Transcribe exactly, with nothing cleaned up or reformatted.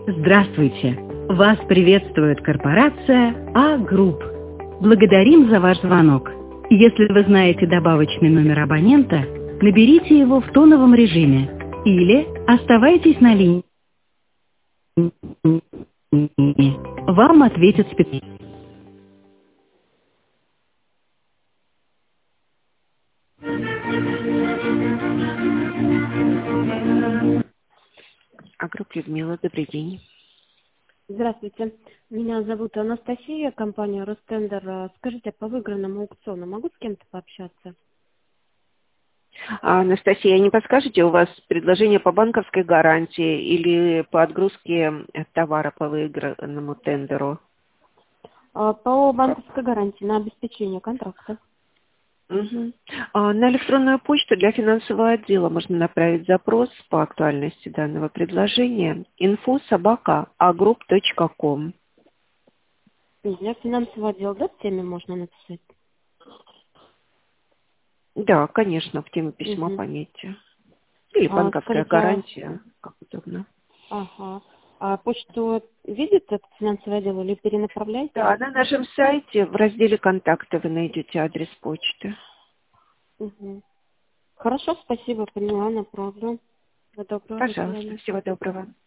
Здравствуйте! Вас приветствует корпорация А-Групп. Благодарим за ваш звонок. Если вы знаете добавочный номер абонента, наберите его в тоновом режиме или оставайтесь на линии. Вам ответят специалисты. А-Групп, Людмила, добрый день. Здравствуйте, меня зовут Анастасия, компания Ростендер. Скажите, по выигранному аукциону могу с кем-то пообщаться? А, Анастасия, не подскажете, у вас предложение по банковской гарантии или по отгрузке товара по выигранному тендеру? А, По банковской гарантии на обеспечение контракта. Угу. А, на электронную почту для финансового отдела можно направить запрос по актуальности данного предложения инфо собака агрупп точка ком. Для финансового отдела, да, в теме можно написать? Да, конечно, в теме письма Угу. пометьте. Или А, банковская скажите, а, гарантия, как удобно. ага. А почту видит этот финансовый отдел или перенаправляете? Да, на нашем сайте в разделе «Контакты» вы найдете адрес почты. Угу. Хорошо, спасибо, поняла, направлю. Всего доброго, до свидания. Пожалуйста, всего доброго.